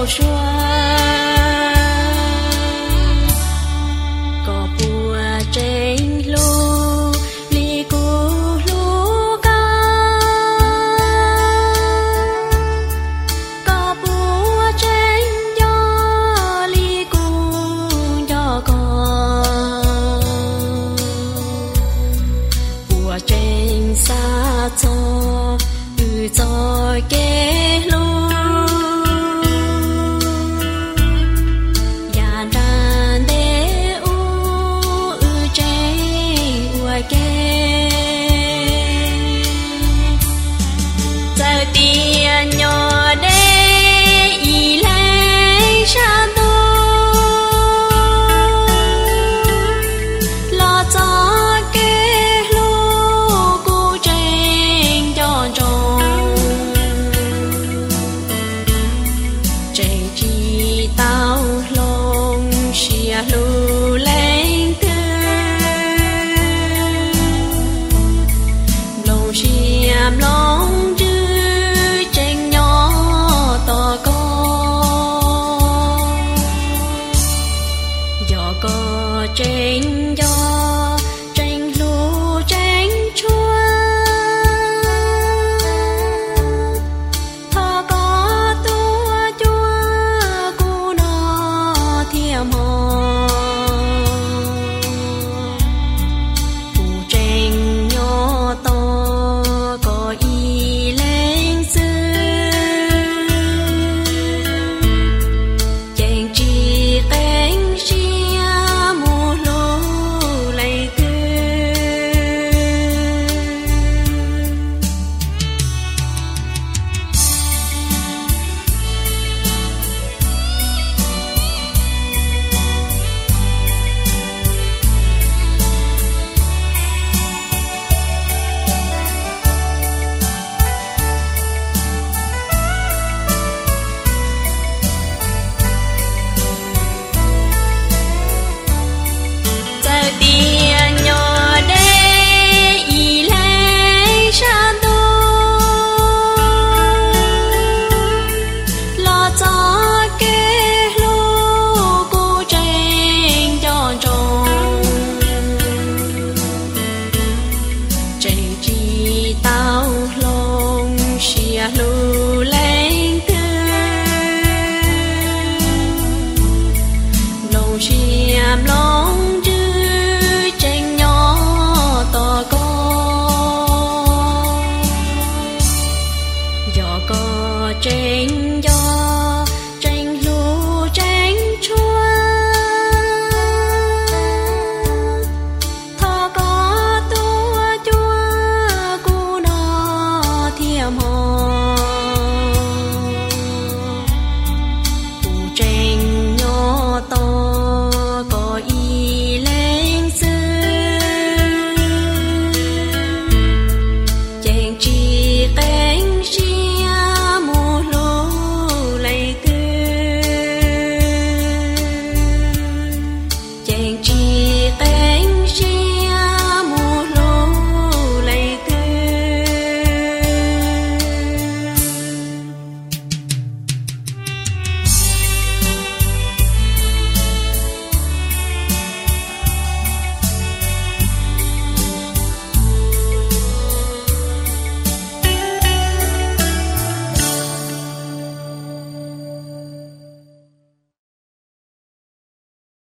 lâu xua có bùa trên lô li cô lô ca có bùa trên gió li cô gió con bùa trên xa cho cho kế lô nhà đàn đế u chế ua kế giờ tiền nhỏ đế y lấy sa tô lo cho kế lô cô trên cho tròn tao lòng xia lù lên tư lòng xia lòng chữ tranh nhỏ to con gió có tranh gió tranh lù tranh chua tao lòng xia lù lên tư lòng xia